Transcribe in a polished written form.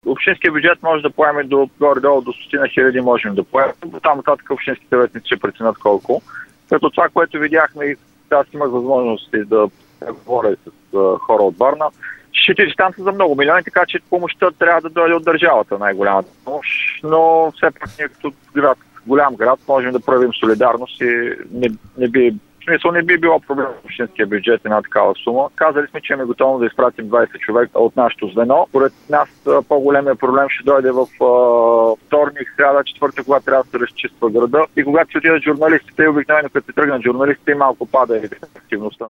общинския бюджет може да поеме до горе-долу до 100 хиляди, можем да поемем. Там нататък общинските съветници ще преценят колко. Като това, което видяхме, и аз имах възможност да говоря с хора от Варна, считали там са за много милиони, така че помощта трябва да дойде от държавата, най-голямата помощ. Но все пак ние като град, голям град, можем да проявим солидарност и не би било проблем в общинския бюджет една такава сума. Казали сме, че имаме готово да изпратим 20 човека от нашото звено. Поред нас по-големия проблем ще дойде в вторник, сряда, четвъртък, когато трябва да се разчиства града. И когато се отидат журналистите, обикновено като се тръгнат журналистите, малко пада активността.